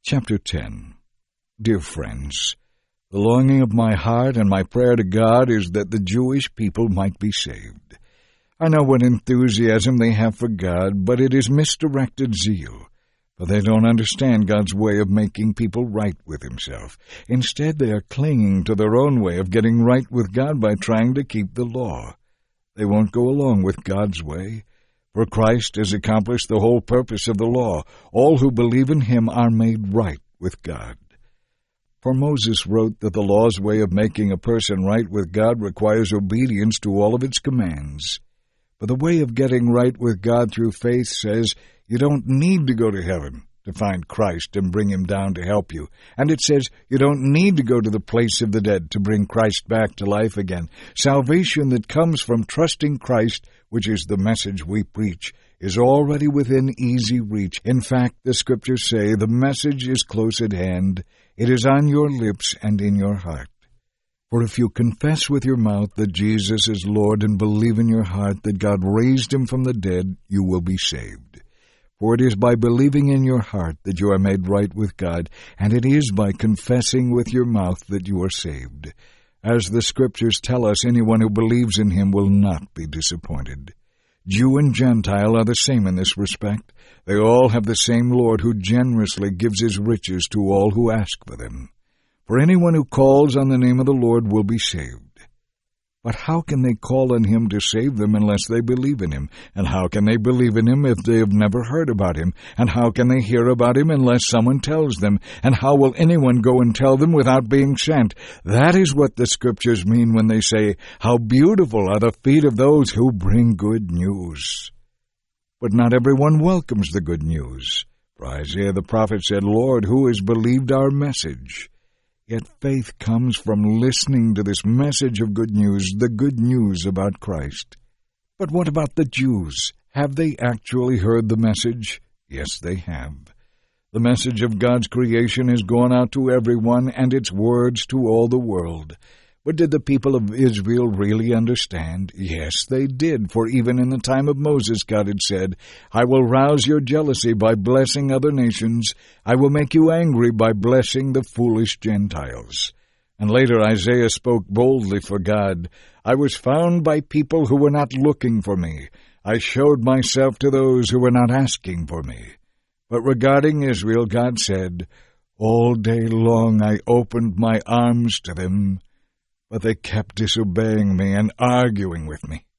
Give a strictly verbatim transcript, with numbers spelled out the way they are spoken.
Chapter ten. Dear friends, the longing of my heart and my prayer to God is that the Jewish people might be saved. I know what enthusiasm they have for God, but it is misdirected zeal, for they don't understand God's way of making people right with Himself. Instead, they are clinging to their own way of getting right with God by trying to keep the law. They won't go along with God's way, for Christ has accomplished the whole purpose of the law. All who believe in Him are made right with God. For Moses wrote that the law's way of making a person right with God requires obedience to all of its commands. But the way of getting right with God through faith says you don't need to go to heaven to find Christ and bring Him down to help you. And it says you don't need to go to the place of the dead to bring Christ back to life again. Salvation that comes from trusting Christ, which is the message we preach, is already within easy reach. In fact, the Scriptures say the message is close at hand. It is on your lips and in your heart. For if you confess with your mouth that Jesus is Lord and believe in your heart that God raised Him from the dead, you will be saved. For it is by believing in your heart that you are made right with God, and it is by confessing with your mouth that you are saved. As the Scriptures tell us, anyone who believes in Him will not be disappointed. Jew and Gentile are the same in this respect. They all have the same Lord who generously gives His riches to all who ask for them. For anyone who calls on the name of the Lord will be saved. But how can they call on Him to save them unless they believe in Him? And how can they believe in Him if they have never heard about Him? And how can they hear about Him unless someone tells them? And how will anyone go and tell them without being sent? That is what the Scriptures mean when they say, "How beautiful are the feet of those who bring good news." But not everyone welcomes the good news. For Isaiah the prophet said, "Lord, who has believed our message?" Yet faith comes from listening to this message of good news, the good news about Christ. But what about the Jews? Have they actually heard the message? Yes, they have. The message of God's creation has gone out to everyone, and its words to all the world. But did the people of Israel really understand? Yes, they did, for even in the time of Moses, God had said, "I will rouse your jealousy by blessing other nations. I will make you angry by blessing the foolish Gentiles." And later Isaiah spoke boldly for God. "I was found by people who were not looking for me. I showed myself to those who were not asking for me." But regarding Israel, God said, "All day long I opened my arms to them, but they kept disobeying me and arguing with me.